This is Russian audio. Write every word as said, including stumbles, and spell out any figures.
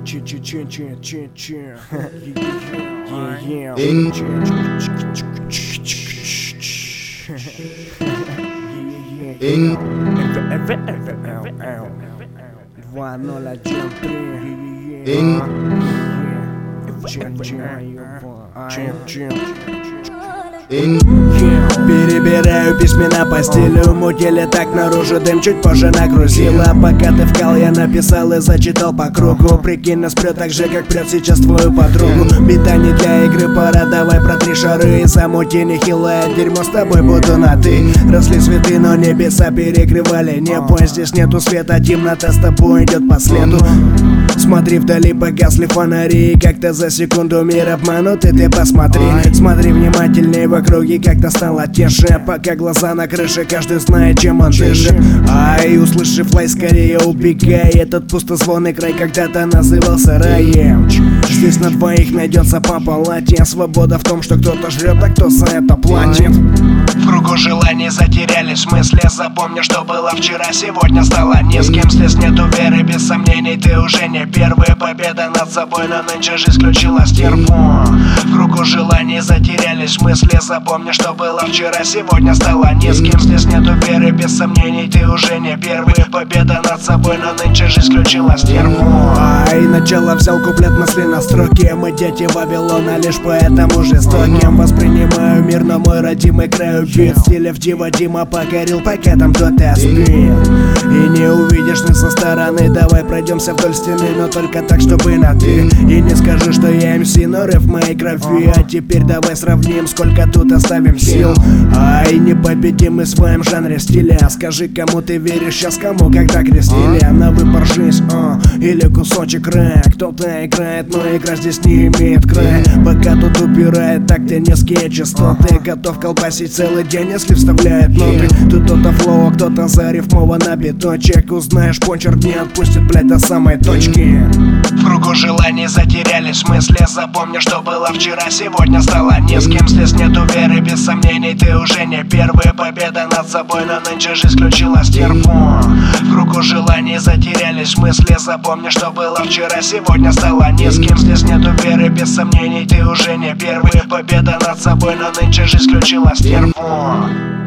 Два ноль один три. Перебираю письмена по стилю, мутили так наружу, дым чуть позже нагрузила. Пока ты вкал, я написал и зачитал по кругу. Прикинь, нас прет так же, как прет сейчас твою подругу. Бита не для игры, пора, давай протри шары. И замути нехилое дерьмо, с тобой буду на ты. Росли цветы, но небеса перекрывали небо. Здесь нету света, темнота с тобой идет по следу. Смотри вдали, погасли фонари. Как-то за секунду мир обманут, и ты посмотри. Смотри внимательнее в округе, как-то стало тише. Пока глаза на крыше, каждый знает, чем он дышит. Ай, услышав лай, скорее убегай. Этот пустозвонный край когда-то назывался раем. Здесь на двоих найдется по палате. Свобода в том, что кто-то жрет, а кто за это платит. В кругу желаний затерялись в смысле. Запомни, что было вчера, сегодня стало ни с кем. Здесь нету веры, без сомнений, ты уже не первая. Победа над собой, но нынче жизнь включила стерву. В кругу желаний затерялись в мысли. Запомни, что было вчера, сегодня стало ни с кем. Здесь нету веры, без сомнений, ты уже не первый. Победа над собой, но нынче жизнь включила стерву. Ай, начало взял куплет мысли на строке. Мы дети Вавилона, лишь поэтому жестоким. Воспринимаю мир, но мой родимый край убит. Стиля в Дива Дима покорил пакетом, кто-то остыл. И не увидишь ты со стороны. Давай пройдемся вдоль стены, но только так, чтобы на ты. И не скажу, что я эм си, но рэп в моей крови. А теперь давай сравним, сколько тут оставим сил. Ай, непобедимый в своем жанре стиля. Скажи, кому ты веришь сейчас, кому когда крестили. На выбор жизнь, а, или кусочек рая. Кто-то играет, но игра здесь не имеет края. Пока тут упирает, так ты низкие частоты. Готов колбасить целый день, если вставляет ноты. Тут кто-то флоу, кто-то зарифмован на биточек. Узнаешь, почерк не отпустит, блять, до самой точки. В кругу желаний затерялись в мысли. Запомни, что было вчера, сегодня стало ни с кем. Здесь нету веры, без сомнений, ты уже не первый. Победа над собой, но нынче жизнь включила стерву. В кругу желаний затерялись в мысли. Запомни, что было вчера, сегодня стало ни с кем. Здесь нету веры, без сомнений, ты уже не первый. Победа над собой, но нынче жизнь включила стерву.